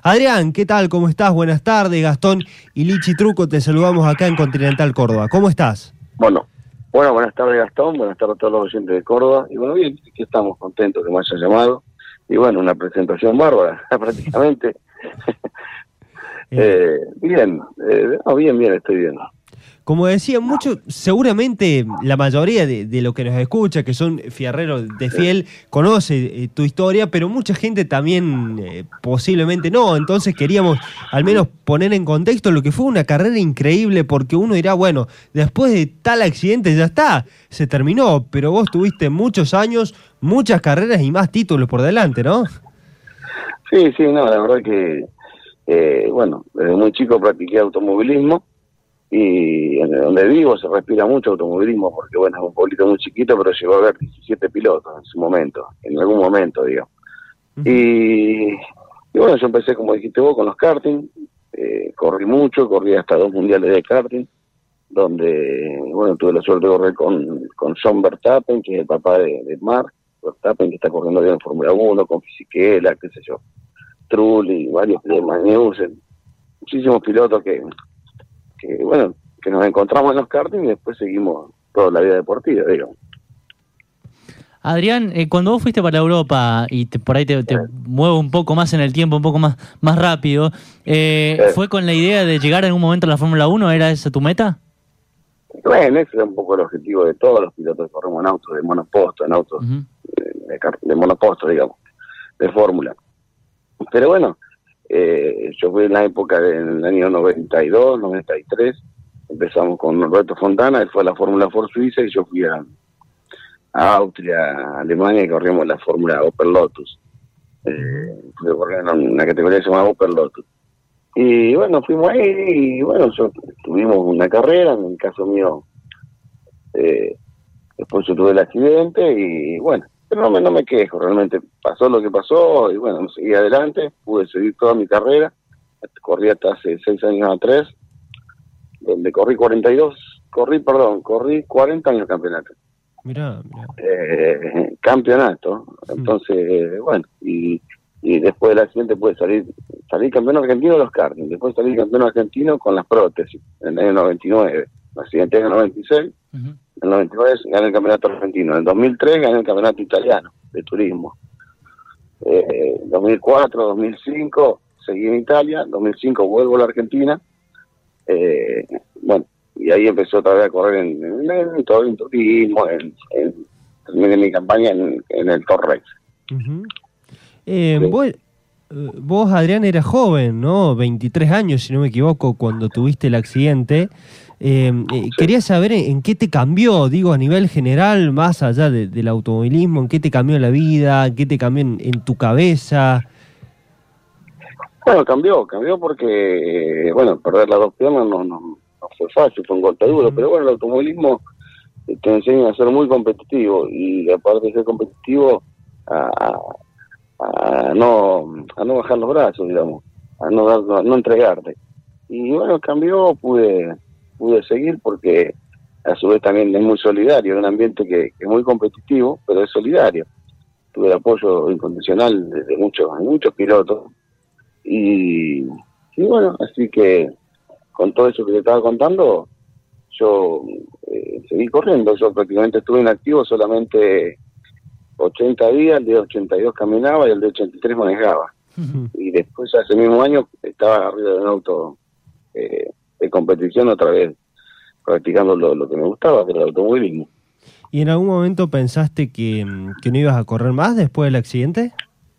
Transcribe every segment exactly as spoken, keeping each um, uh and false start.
Adrián, ¿qué tal? ¿Cómo estás? Buenas tardes. Gastón y Lichi Truco, te saludamos acá en Continental Córdoba. ¿Cómo estás? Bueno, bueno, buenas tardes Gastón, buenas tardes a todos los oyentes de Córdoba. Y bueno, bien, aquí estamos contentos que me hayan llamado. Y bueno, una presentación bárbara, prácticamente. eh, bien, eh, no, bien, bien, estoy bien. Como decía, mucho, seguramente la mayoría de, de los que nos escucha, que son fierreros de fiel, conoce eh, tu historia, pero mucha gente también eh, posiblemente no. Entonces queríamos al menos poner en contexto lo que fue una carrera increíble, porque uno dirá, bueno, después de tal accidente ya está, se terminó, pero vos tuviste muchos años, muchas carreras y más títulos por delante, ¿no? Sí, sí, no, la verdad que, eh, bueno, desde muy chico practiqué automovilismo. Y en donde vivo se respira mucho automovilismo porque, bueno, es un pueblito muy chiquito, pero llegó a haber diecisiete pilotos en su momento, en algún momento, digo. Uh-huh. y, y bueno, yo empecé, como dijiste vos, con los karting, eh, corrí mucho, corrí hasta dos mundiales de karting, donde, bueno, tuve la suerte de correr con, con John Verstappen, que es el papá de, de Mark Verstappen, que está corriendo bien en Fórmula uno, con Fisichella, qué sé yo, Trulli, varios de Magnussen, muchísimos pilotos que... que bueno, que nos encontramos en los karting y después seguimos toda la vida deportiva, digamos. Adrián, eh, cuando vos fuiste para Europa y te, por ahí te, te muevo un poco más en el tiempo, un poco más, más rápido, eh, sí. ¿Fue con la idea de llegar en algún momento a la Fórmula uno? ¿Era esa tu meta? Bueno, ese era un poco el objetivo de todos los pilotos que corremos en autos de monoposto, en autos uh-huh. de, de, de monoposto, digamos, de fórmula. Pero bueno, Eh, yo fui en la época del año noventa y dos, noventa y tres, empezamos con Roberto Fontana, él fue a la Fórmula Ford Suiza y yo fui a, a Austria, a Alemania, y corrimos la Fórmula Opel Lotus. Eh, fui a correr en una categoría que se llama Opel Lotus. Y bueno, fuimos ahí y bueno, yo, tuvimos una carrera, en el caso mío, eh, después yo tuve el accidente y bueno, pero no me, no me quejo, realmente pasó lo que pasó y bueno, seguí adelante, pude seguir toda mi carrera, corrí hasta hace seis años atrás, donde corrí cuarenta y dos, corrí, perdón, corrí cuarenta años campeonato. Mirá, mirá. Eh, campeonato, entonces, eh, bueno, y, y después del accidente pude salir, salir campeón argentino de los karting, después salí campeón argentino con las prótesis, en el año noventa y nueve, el accidente en el noventa y seis, uh-huh. En el noventa y nueve gané el campeonato argentino. En el dos mil tres gané el campeonato italiano de turismo. Eh, dos mil cuatro, dos mil cinco seguí en Italia. dos mil cinco vuelvo a la Argentina. Eh, bueno, y ahí empezó otra vez a correr en, en, en todo el turismo. En, en, terminé mi campaña en, en el Torrex. Uh-huh. eh, sí. vos, vos, Adrián, eras joven, ¿no? veintitrés años, si no me equivoco, cuando tuviste el accidente. Eh, eh, sí. Quería saber en, en qué te cambió, digo, a nivel general, más allá de, del automovilismo, en qué te cambió la vida, en qué te cambió en, en tu cabeza. Bueno, cambió, cambió porque, eh, bueno, perder las dos piernas no, no, no fue fácil, fue un golpe duro, uh-huh. Pero bueno, el automovilismo te enseña a ser muy competitivo y aparte de ser competitivo, a, a, a, no, a no bajar los brazos, digamos, a no, dar, a no entregarte. Y bueno, cambió, pude... pude seguir porque a su vez también es muy solidario, es un ambiente que, que es muy competitivo, pero es solidario. Tuve el apoyo incondicional de, de muchos, muchos pilotos y, y bueno, así que con todo eso que te estaba contando, yo eh, seguí corriendo. Yo prácticamente estuve inactivo solamente ochenta días, el de ochenta y dos caminaba y el de ochenta y tres manejaba. Uh-huh. Y después ese mismo año estaba arriba de un auto eh, de competición otra vez, practicando lo, lo que me gustaba, que era el automovilismo. ¿Y en algún momento pensaste que, que no ibas a correr más después del accidente?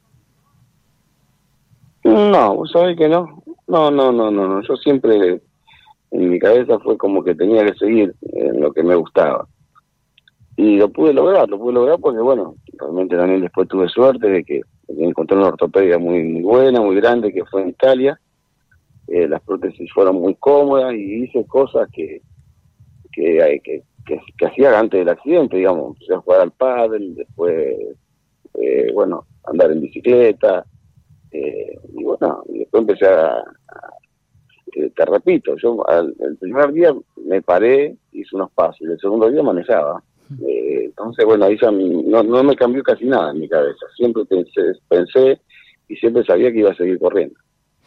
No, vos sabés que no. No, no, no, no, no. Yo siempre, en mi cabeza fue como que tenía que seguir en lo que me gustaba. Y lo pude lograr, lo pude lograr porque, bueno, realmente también después tuve suerte de que, de que encontré una ortopedia muy, muy buena, muy grande, que fue en Italia. Eh, las prótesis fueron muy cómodas y hice cosas que que, que, que, que hacía antes del accidente, digamos. Empecé a jugar al pádel, después, eh, bueno, andar en bicicleta, eh, y bueno, y después empecé a, a eh, te repito, yo al, el primer día me paré, hice unos pasos, y el segundo día manejaba. Eh, entonces, bueno, ahí ya no, no me cambió casi nada en mi cabeza. Siempre pensé, pensé y siempre sabía que iba a seguir corriendo.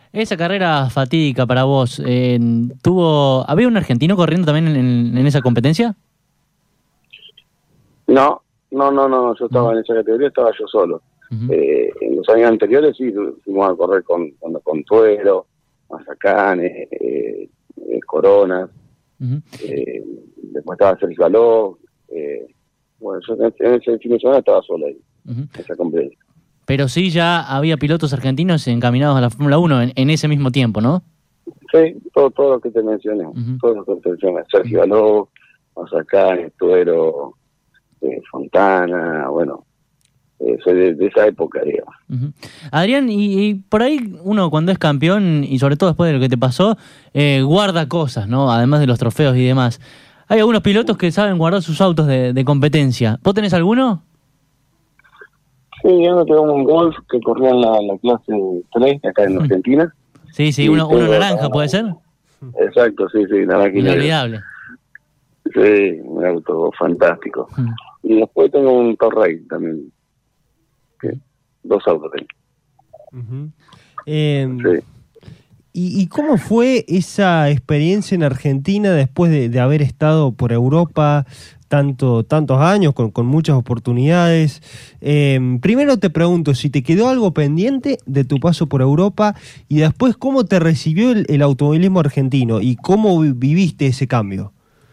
Esa carrera fatídica para vos, eh, ¿tuvo, ¿había un argentino corriendo también en, en esa competencia? No, no, no, no, yo estaba uh-huh. en esa categoría, estaba yo solo. Uh-huh. Eh, en los años anteriores sí fuimos a correr con, con, con Tuero, Mazacanes, eh, eh, Coronas, uh-huh. eh, después estaba Sergio Aló, eh, bueno, yo en, en ese fin de semana estaba solo ahí, uh-huh. en esa competencia. Pero sí ya había pilotos argentinos encaminados a la Fórmula uno en, en ese mismo tiempo, ¿no? Sí, todo, todo lo que te mencioné, uh-huh. todo lo que te mencioné, Sergio Aló, Mazacanes, Tuero, eh, Fontana, bueno, eh, soy de, de esa época, digamos. Uh-huh. Adrián, y, y por ahí uno cuando es campeón, y sobre todo después de lo que te pasó, eh, guarda cosas, ¿no? Además de los trofeos y demás. Hay algunos pilotos que saben guardar sus autos de, de competencia. ¿Vos tenés alguno? Sí, yo tengo un Golf que corría en la, la clase tres, acá en Argentina. Sí, sí, uno, uno naranja, la, ¿puede ser? Exacto, sí, sí, naranja. Inolvidable. Sí, un auto fantástico. Hmm. Y después tengo un Torrey también. Que, dos autos tengo. Uh-huh. eh, sí. ¿y, ¿Y cómo fue esa experiencia en Argentina después de, de haber estado por Europa tanto tantos años, con, con muchas oportunidades? Eh, primero te pregunto si te quedó algo pendiente de tu paso por Europa y después cómo te recibió el, el automovilismo argentino y cómo viviste ese cambio.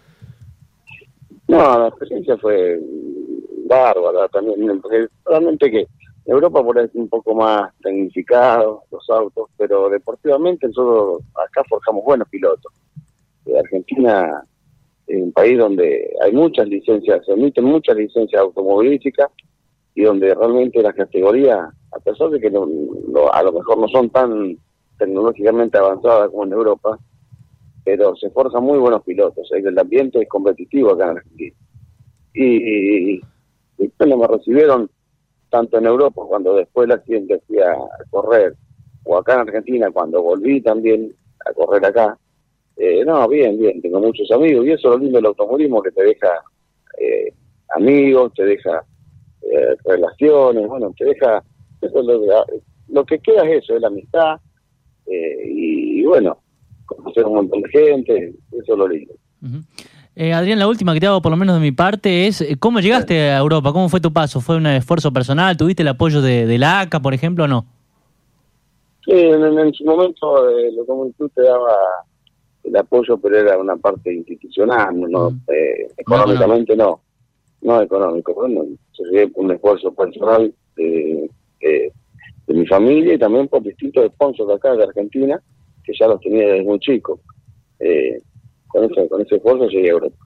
No, la experiencia fue bárbara también, porque realmente que Europa por ahí es un poco más tecnificado los autos, pero deportivamente nosotros acá forjamos buenos pilotos. De Argentina es un país donde hay muchas licencias, se emiten muchas licencias automovilísticas y donde realmente las categorías, a pesar de que no, no, a lo mejor no son tan tecnológicamente avanzadas como en Europa, pero se forjan muy buenos pilotos. El ambiente es competitivo acá en Argentina. Y, y, y bueno, me recibieron tanto en Europa, cuando después del accidente fui a correr, o acá en Argentina, cuando volví también a correr acá. Eh, no, bien, bien, tengo muchos amigos, y eso es lo lindo del automovilismo, que te deja eh, amigos, te deja eh, relaciones, bueno, te deja, eso es lo, lo que queda es eso, es la amistad, eh, y, y bueno, conocer un montón de gente, eso es lo lindo. Uh-huh. eh, Adrián, la última que te hago, por lo menos de mi parte, es ¿cómo llegaste sí. a Europa? ¿Cómo fue tu paso? ¿Fue un esfuerzo personal? ¿Tuviste el apoyo de, de la A C A, por ejemplo, o no? Sí, en, en su momento eh, lo como tú te daba el apoyo, pero era una parte institucional, no, uh-huh. eh, económicamente no, no, no económico, bueno, sería un esfuerzo personal de, de, de mi familia y también por distintos sponsors de acá de Argentina, que ya los tenía desde muy chico. Eh, con, ese, con ese esfuerzo llegué a Europa.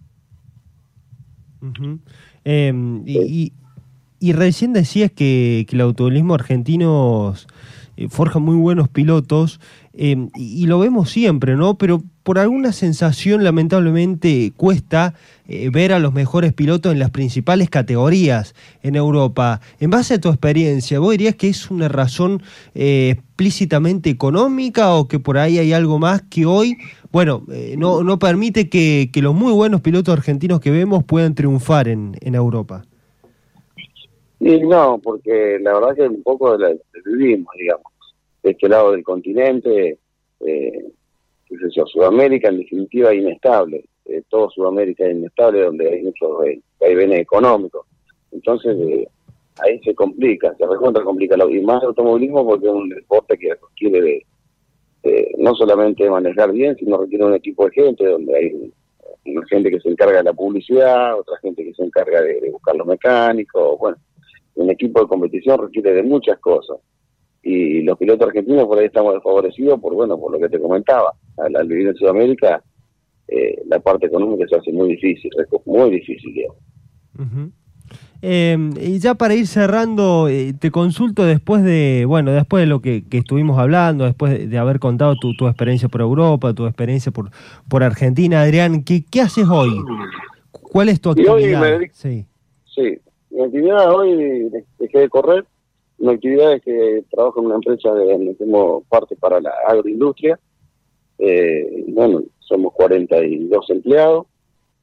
Uh-huh. eh, sí. y, y recién decías que, que el automovilismo argentino eh, forja muy buenos pilotos, eh, y, y lo vemos siempre, ¿no? Pero por alguna sensación, lamentablemente, cuesta eh, ver a los mejores pilotos en las principales categorías en Europa. En base a tu experiencia, ¿vos dirías que es una razón eh, explícitamente económica o que por ahí hay algo más que hoy, bueno, eh, no, no permite que, que los muy buenos pilotos argentinos que vemos puedan triunfar en, en Europa? Y no, porque la verdad que un poco de la, de vivimos, digamos, de este lado del continente, eh, qué sé yo, Sudamérica en definitiva es inestable, eh, todo Sudamérica es inestable, donde hay muchos vaivenes económicos, entonces eh, ahí se complica, se recontra complica, y más el automovilismo porque es un deporte que requiere de, de no solamente manejar bien, sino requiere un equipo de gente, donde hay una gente que se encarga de la publicidad, otra gente que se encarga de, de buscar los mecánicos, bueno, un equipo de competición requiere de muchas cosas. Y los pilotos argentinos por ahí estamos desfavorecidos por, bueno, por lo que te comentaba. Al, al vivir en Sudamérica, eh, la parte económica se hace muy difícil, es muy difícil, digamos. Uh-huh. Eh, y ya para ir cerrando, eh, te consulto después de, bueno, después de lo que, que estuvimos hablando, después de, de haber contado tu, tu experiencia por Europa, tu experiencia por, por Argentina, Adrián, ¿qué, qué haces hoy? ¿Cuál es tu actividad? Y hoy me dedico, sí. sí, mi actividad hoy dejé de correr. Mi actividad es que trabajo en una empresa de donde tengo parte para la agroindustria. Eh, bueno, somos cuarenta y dos empleados.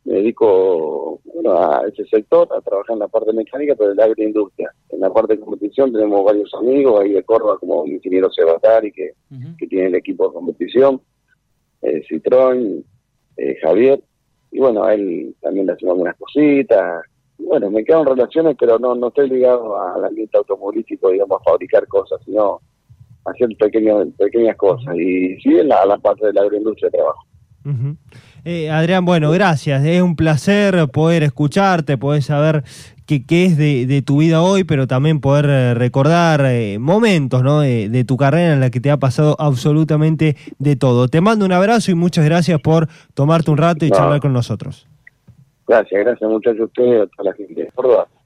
me dedico bueno, a ese sector, a trabajar en la parte mecánica, pero en la agroindustria. En la parte de competición tenemos varios amigos ahí de Córdoba, como el ingeniero Sebatari, que, uh-huh. que tiene el equipo de competición, eh, Citroën, eh, Javier, y bueno, a él también le hacemos algunas cositas. Y bueno, me quedan relaciones, pero no, no estoy ligado al ambiente automovilístico, digamos, a fabricar cosas, sino a hacer pequeños, pequeñas cosas. Y sí, en la, a la parte de la agroindustria de trabajo. Uh-huh. Eh, Adrián, bueno, gracias. Es un placer poder escucharte, poder saber qué, qué es de, de tu vida hoy, pero también poder eh, recordar eh, momentos, ¿no? de, de tu carrera en la que te ha pasado absolutamente de todo. Te mando un abrazo y muchas gracias por tomarte un rato y no. charlar con nosotros. Gracias, gracias muchachos a ustedes y a toda la gente. Por